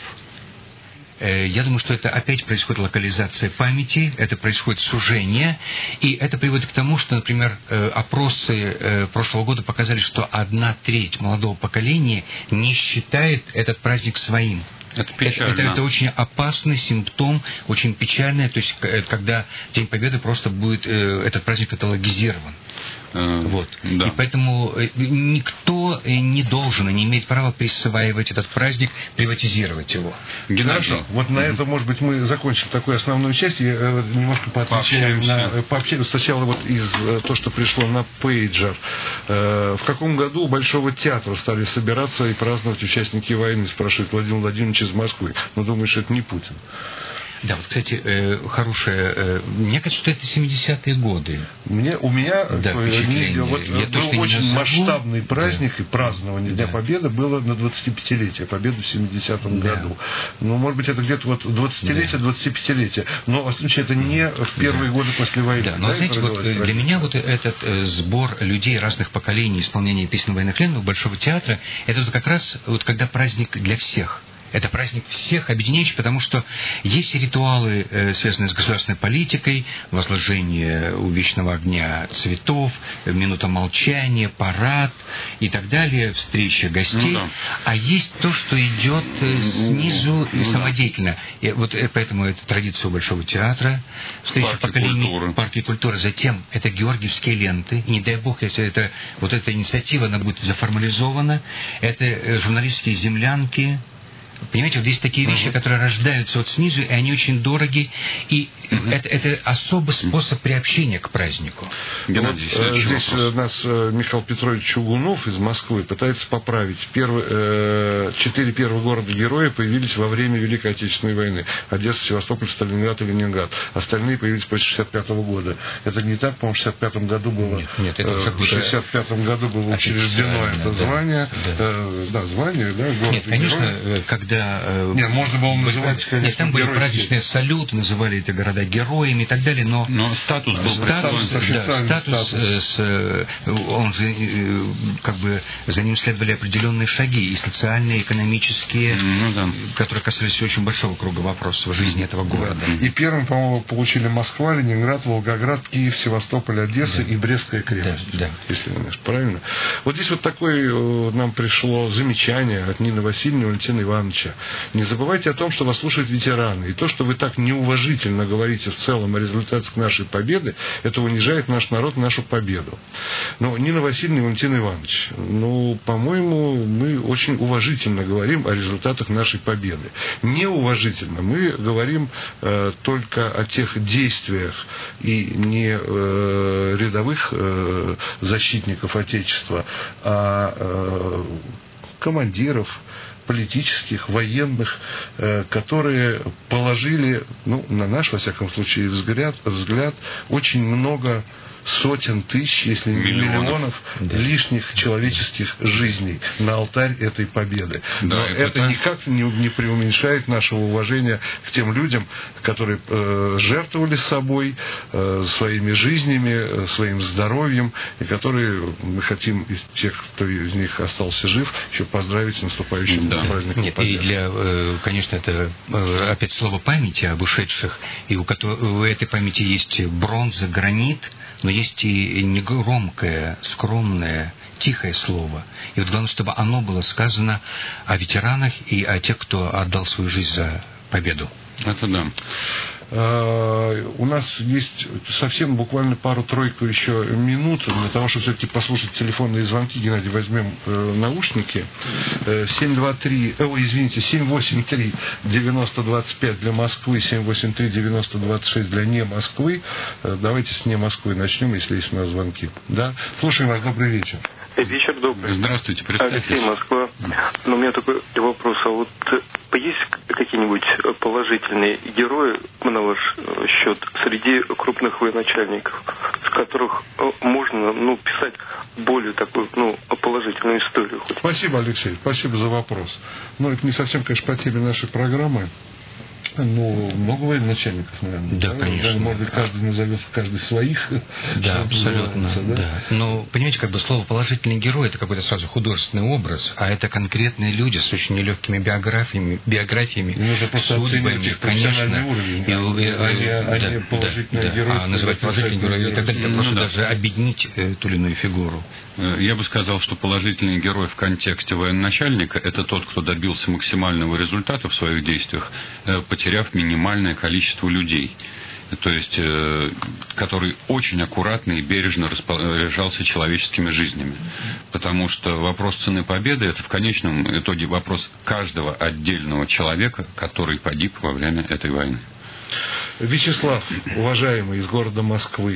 я думаю, что это опять происходит локализация памяти, это происходит сужение, и это приводит к тому, что, например, опросы прошлого года показали, что одна треть молодого поколения не считает этот праздник своим. Это печально. Это, это, это очень опасный симптом, очень печальный, то есть когда День Победы просто будет, этот праздник каталогизирован. Вот. Да. И поэтому никто не должен и не имеет права присваивать этот праздник, приватизировать его. Хорошо. Вот на это, может быть, мы закончим такую основную часть и немножко поотвечаем на, пообщаемся сначала вот из то, что пришло на пейджер. В каком году у Большого театра стали собираться и праздновать участники войны, спрашивает Владимир Владимирович из Москвы. Но думаешь, это не Путин? Да, вот, кстати, э, хорошее... Э, мне кажется, что это семидесятые годы. Мне, у меня да, не, вот, Я был точно очень не масштабный праздник, да. И празднование Дня да. Победы было на двадцатипятилетие Победы в семидесятом да. году. Ну, может быть, это где-то вот двадцатилетие, да. двадцатипятилетие. Но, во всяком случае, это не в первые да. годы после войны. Да, но, да, знаете, вот для меня вот этот э, сбор людей разных поколений, исполнение песен военнопленных Большого театра, это вот как раз вот когда праздник для всех. Это праздник всех объединяющий, потому что есть ритуалы, э, связанные с государственной политикой, возложение у вечного огня цветов, минута молчания, парад и так далее, встреча гостей. Ну, да. А есть то, что идет э, снизу и ну, самодеятельно. И вот э, поэтому это традиция у Большого театра, встреча поколений, парки культуры. Затем это георгиевские ленты. И не дай бог, если это, вот эта инициатива, она будет заформализована. Это э, журналистские землянки. Понимаете, вот есть такие вещи, uh-huh. которые рождаются вот снизу, и они очень дороги, и uh-huh. это, это особый способ приобщения к празднику. Геннадий, вот, здесь вопрос. Нас Михаил Петрович Чугунов из Москвы пытается поправить. Первый, э, четыре первых города-героя появились во время Великой Отечественной войны. Одесса, Севастополь, Сталинград и Ленинград. Остальные появились после шестьдесят пятого года. Это не так, по-моему, в шестьдесят пятом году было... Нет, нет, это э, в шестьдесят пятом году было учреждено это да, звание. Да. Э, да, звание, да, город Нет, конечно, когда Нет, можно было называть, конечно, Нет, там были праздничные салюты, называли это города героями и так далее, но... Но статус был статус, да, статус, статус. С, он же, как бы, за ним следовали определенные шаги, и социальные, и экономические, ну, да. которые касались очень большого круга вопросов в жизни этого города. Да. И первым, по-моему, получили Москва, Ленинград, Волгоград, Киев, Севастополь, Одесса да. и Брестская крепость. Да, да. Если я не ошибаюсь, правильно? Вот здесь вот такое нам пришло замечание от Нины Васильевны и Валентина Ивановича. Не забывайте о том, что вас слушают ветераны. И то, что вы так неуважительно говорите в целом о результатах нашей победы, это унижает наш народ, нашу победу. Но Нина Васильевна и Валентин Иванович, ну, по-моему, мы очень уважительно говорим о результатах нашей победы. Неуважительно мы говорим э, только о тех действиях и не э, рядовых э, защитников Отечества, а э, командиров, политических, военных, э, которые положили, ну, на наш, во всяком случае, взгляд, взгляд очень много сотен тысяч, если не миллионов, миллионов да. лишних человеческих жизней на алтарь этой победы. Да, Но это, это никак не, не преуменьшает нашего уважения к тем людям, которые э, жертвовали собой, э, своими жизнями, э, своим здоровьем, и которые мы хотим из тех, кто из них остался жив, еще поздравить с наступающим да. праздником Нет, победы. И для, э, конечно, это э, опять слово памяти об ушедших, и у, у этой памяти есть бронза, гранит, но есть и негромкое, скромное, тихое слово. И вот главное, чтобы оно было сказано о ветеранах и о тех, кто отдал свою жизнь за победу. Это да. У нас есть совсем буквально пару-тройку еще минут для того, чтобы все-таки послушать телефонные звонки. Геннадий, возьмем э, наушники. семь два три, о, извините, семь восемь три девяносто двадцать пять для Москвы, семь восемь три девяносто двадцать шесть для не Москвы. Давайте с не Москвы начнем, если есть у нас звонки. Да? Слушаем вас, добрый вечер. Вечер добрый. Здравствуйте, представьтесь. Алексей, Москва. Но у меня такой вопрос. А вот есть какие-нибудь положительные герои, на ваш счет, среди крупных военачальников, с которых можно, ну, писать более такую, ну, положительную историю? Хоть? Спасибо, Алексей. Спасибо за вопрос. Но это не совсем, конечно, по теме нашей программы. Ну, много военачальников, наверное. Да, да, конечно. Может быть, каждый назовет каждый своих. Да, абсолютно. Да? Да. Но, понимаете, как бы слово «положительный герой» — это какой-то сразу художественный образ, а это конкретные люди с очень нелегкими биографиями, биографиями, судьбами, конечно. Уровень, да. и, и, они, да, они положительные да, герои. А называть положительным героем и так далее, это просто ну, даже да. объединить э, ту или иную фигуру. Я бы сказал, что положительный герой в контексте военачальника — это тот, кто добился максимального результата в своих действиях, потеряв минимальное количество людей. То есть, э, который очень аккуратно и бережно распоряжался человеческими жизнями. Потому что вопрос цены победы — это в конечном итоге вопрос каждого отдельного человека, который погиб во время этой войны. Вячеслав, уважаемый, из города Москвы,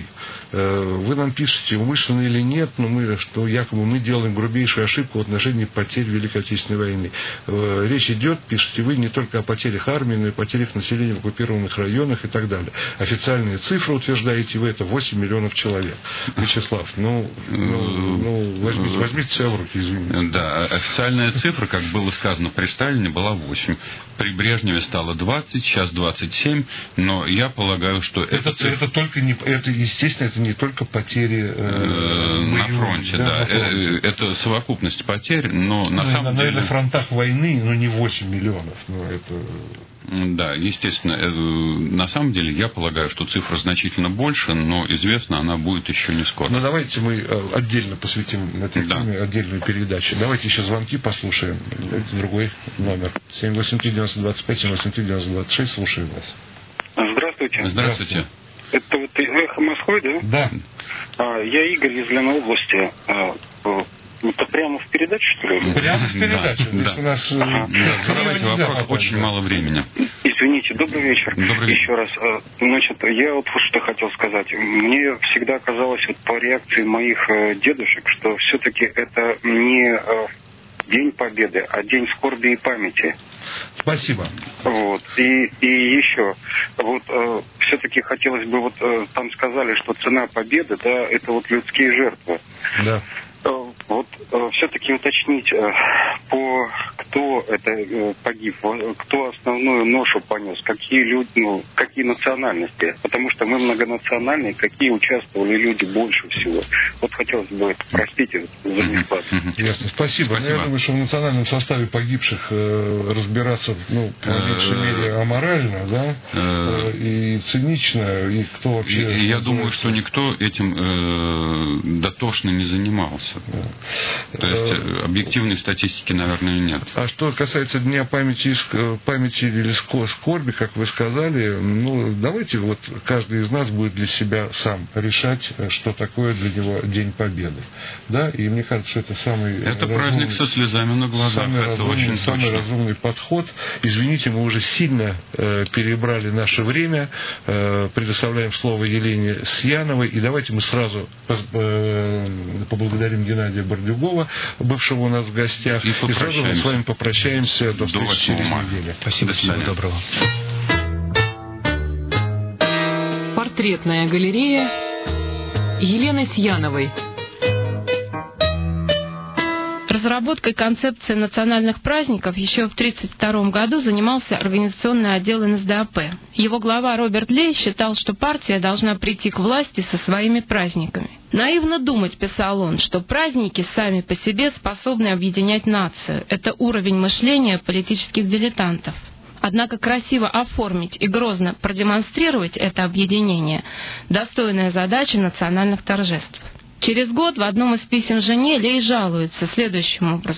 вы нам пишете, умышленно или нет, но мы, что якобы мы делаем грубейшую ошибку в отношении потерь Великой Отечественной войны. Речь идет, пишете вы, не только о потерях армии, но и потерях населения в оккупированных районах и так далее. Официальные цифры, утверждаете вы, это восемь миллионов человек. Вячеслав, ну, ну, ну возьмите, возьмите себя в руки, извините. Да, официальная цифра, как было сказано при Сталине, была восемь. При Брежневе стало двадцать, сейчас двадцать семь, но я полагаю, что это... Это, это только не... Это, естественно, это не только потери... Э, на фронте, да. да. На фронте. Это совокупность потерь, но на ну, самом на, деле... На фронтах войны, ну, не восемь миллионов, но это... Да, естественно. На самом деле, я полагаю, что цифра значительно больше, но известна она будет еще не скоро. Ну, давайте мы отдельно посвятим этой да. теме отдельную передачу. Давайте еще звонки послушаем. Это другой номер. семь восемь три девяносто двадцать пять, семь восемь три девяносто двадцать шесть. Слушаем вас. Здравствуйте. Здравствуйте. Это вот «Эхо Москвы», да? Да. А, я Игорь из Ленобласти. А, это прямо в передаче, что ли? Прямо в передаче. Да. Да. У нас... Ага. Да. Задавайте вопрос, очень да. мало времени. Извините, добрый вечер. Добрый вечер. Еще раз. Значит, я вот что хотел сказать. Мне всегда казалось вот по реакции моих дедушек, что все-таки это не... День Победы, а День скорби и памяти. Спасибо. Вот. И, и еще, вот э, все-таки хотелось бы, вот э, там сказали, что цена победы, да, это вот людские жертвы. Да. Э, вот э, все-таки уточнить, э, по кто это э, погиб, кто основную ношу понес, какие люди, ну, какие национальности. Потому что мы многонациональные, какие участвовали люди больше всего. Вот хотелось бы, простите за неправду. Ясно. Спасибо. Спасибо. Я думаю, что в национальном составе погибших э, разбираться, ну, по меньшей мере, аморально, да, э, и цинично, и кто вообще... И, я думаю, что никто этим э, дотошно не занимался. Да. То есть объективной статистики, наверное, нет. А что касается Дня памяти, памяти или скорби, как вы сказали, ну, давайте вот каждый из нас будет для себя сам решать, что такое для него День Победы. Да? И мне кажется, что это самый... Это разумный, праздник со слезами на глазах. Самый, это разумный, очень самый точно. разумный подход. Извините, мы уже сильно э, перебрали наше время. Э, предоставляем слово Елене Сьяновой. И давайте мы сразу э, поблагодарим Геннадия Бордюгова, бывшего у нас в гостях. И, и сразу мы с вами попрощаемся до встречи через неделю. Спасибо, всего доброго. Портретная галерея Елены Сьяновой. Разработкой концепции национальных праздников еще в тысяча девятьсот тридцать втором году занимался организационный отдел эн эс дэ а пэ. Его глава Роберт Лей считал, что партия должна прийти к власти со своими праздниками. «Наивно думать, — писал он, — что праздники сами по себе способны объединять нацию. Это уровень мышления политических дилетантов. Однако красиво оформить и грозно продемонстрировать это объединение – достойная задача национальных торжеств». Через год в одном из писем жене Лей жалуется следующим образом.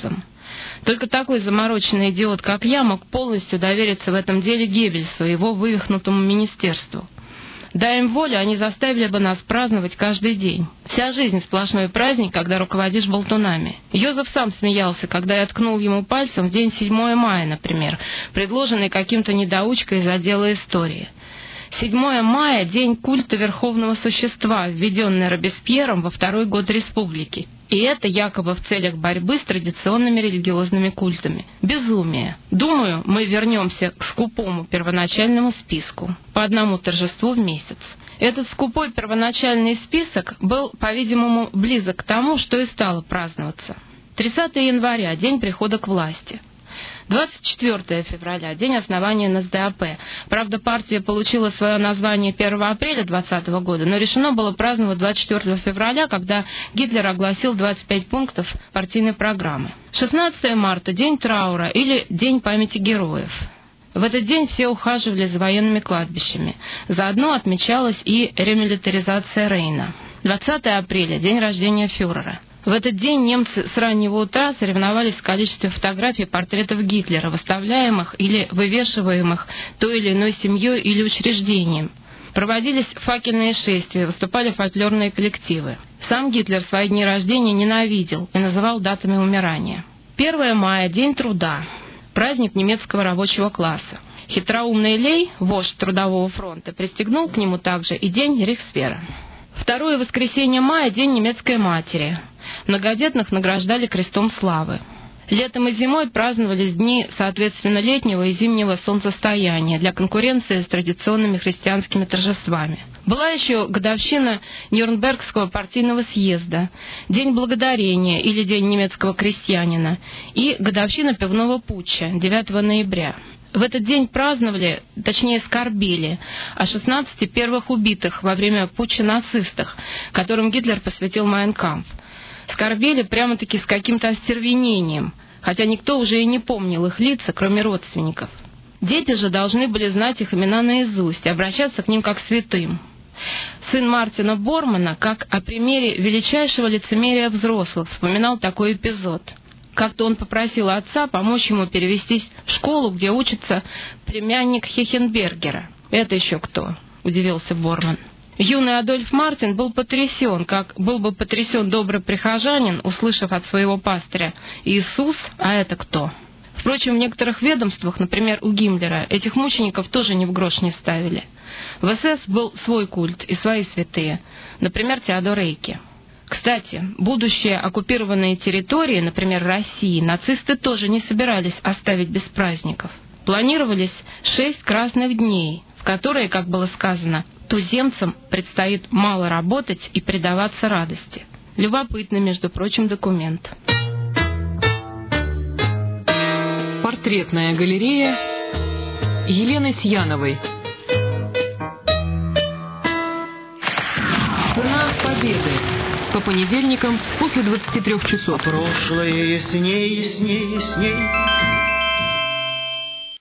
Только такой замороченный идиот, как я, мог полностью довериться в этом деле Геббельсу и его вывихнутому министерству. Дай им волю, они заставили бы нас праздновать каждый день. Вся жизнь сплошной праздник, когда руководишь болтунами. Йозеф сам смеялся, когда я ткнул ему пальцем в день седьмого мая, например, предложенный каким-то недоучкой из отдела истории. седьмого мая – день культа верховного существа, введенный Робеспьером во второй год республики. И это якобы в целях борьбы с традиционными религиозными культами. Безумие. Думаю, мы вернемся к скупому первоначальному списку. По одному торжеству в месяц. Этот скупой первоначальный список был, по-видимому, близок к тому, что и стало праздноваться. тридцатого января – день прихода к власти. двадцать четвёртого февраля – день основания эн эс дэ а пэ. Правда, партия получила свое название первого апреля двадцатого года, но решено было праздновать двадцать четвёртого февраля, когда Гитлер огласил двадцать пять пунктов партийной программы. шестнадцатого марта – день траура или день памяти героев. В этот день все ухаживали за военными кладбищами. Заодно отмечалась и ремилитаризация Рейна. двадцатого апреля – день рождения фюрера. В этот день немцы с раннего утра соревновались в количестве фотографий портретов Гитлера, выставляемых или вывешиваемых той или иной семьей или учреждением. Проводились факельные шествия, выступали фольклорные коллективы. Сам Гитлер свои дни рождения ненавидел и называл датами умирания. первого мая – день труда, праздник немецкого рабочего класса. Хитроумный Лей, вождь Трудового фронта, пристегнул к нему также и день Рейхсвера. Второе воскресенье мая – день немецкой матери. Многодетных награждали крестом славы. Летом и зимой праздновались дни, соответственно, летнего и зимнего солнцестояния для конкуренции с традиционными христианскими торжествами. Была еще годовщина Нюрнбергского партийного съезда, День благодарения или День немецкого крестьянина и годовщина пивного путча девятого ноября. В этот день праздновали, точнее скорбели, о шестнадцати первых убитых во время путча нацистах, которым Гитлер посвятил «Майн кампф». Скорбели прямо-таки с каким-то остервенением, хотя никто уже и не помнил их лица, кроме родственников. Дети же должны были знать их имена наизусть и обращаться к ним как к святым. Сын Мартина Бормана, как о примере величайшего лицемерия взрослых, вспоминал такой эпизод. Как-то он попросил отца помочь ему перевестись в школу, где учится племянник Хехенбергера. «Это еще кто?» – удивился Борман. Юный Адольф Мартин был потрясен, как был бы потрясен добрый прихожанин, услышав от своего пастыря: «Иисус, а это кто?». Впрочем, в некоторых ведомствах, например, у Гиммлера, этих мучеников тоже ни в грош не ставили. В эс эс был свой культ и свои святые, например, Теодор Эйке. Кстати, будущие оккупированные территории, например, России, нацисты тоже не собирались оставить без праздников. Планировались шесть красных дней, в которые, как было сказано, туземцам предстоит мало работать и предаваться радости. Любопытный, между прочим, документ. Портретная галерея Елены Сьяновой. Цена победы. По понедельникам после двадцати трёх часов. Прошлое ясней, ясней, ясней.